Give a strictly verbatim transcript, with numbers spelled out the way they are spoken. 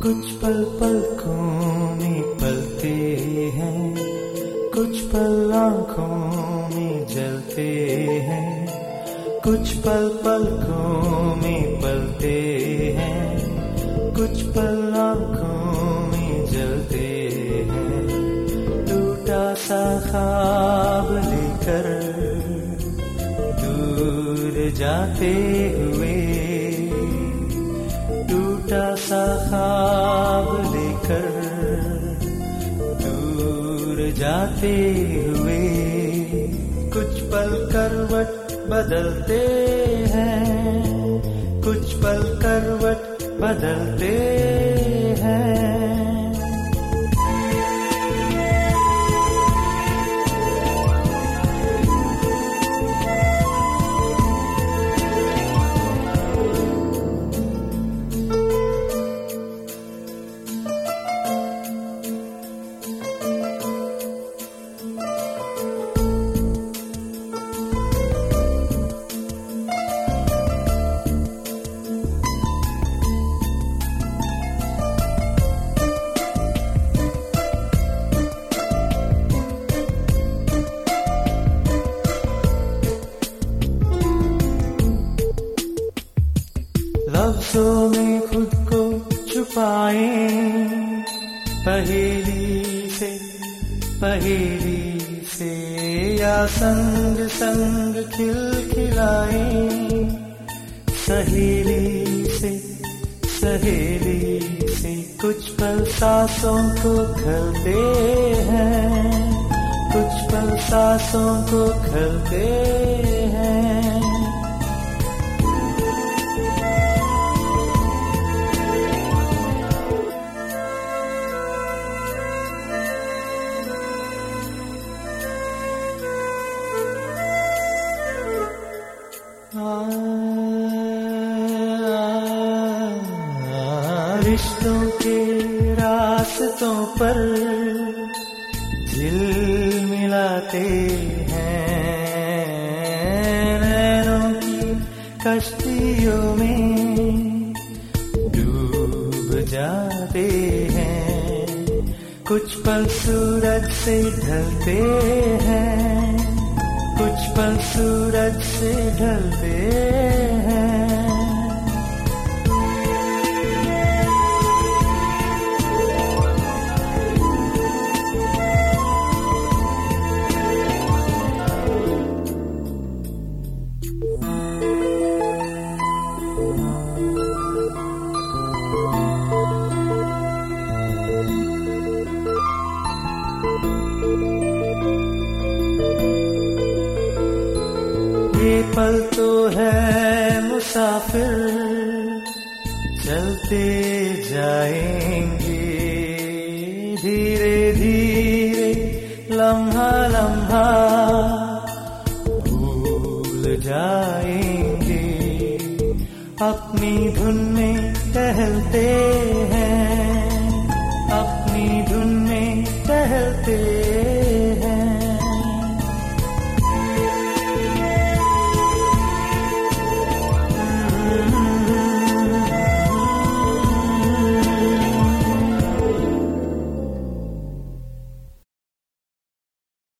कुछ पल पलकों में पलते हैं, कुछ पल आँखों में जलते हैं, कुछ पल पलकों में पलते हैं, कुछ पल आँखों में जलते हैं। टूटा सा ख्वाब लेकर दूर जाते हुए, टूटा सा ख्वाब लेकर दूर जाते हुए, कुछ पल करवट बदलते हैं, कुछ पल करवट बदलते हैं। लफ्ज़ों में खुद को छुपाए, पहेली से पहेली से, या संग संग खिलखिलाए, सहेली से सहेली से। कुछ पल सांसों को खलते हैं, कुछ पल सांसों को खलते हैं। रिश्तों के रास्तों पर झिलमिलाते हैं, नैनों की कश्तियों में डूब जाते हैं। कुछ पल सूरज से ढलते हैं, कुछ पल सूरज से ढलते हैं। ये पल तो है मुसाफिर, चलते जाएंगे धीरे धीरे, लम्हा लम्हा भूल जाएंगे। अपनी धुन में टहलते हैं, अपनी धुन में टहलते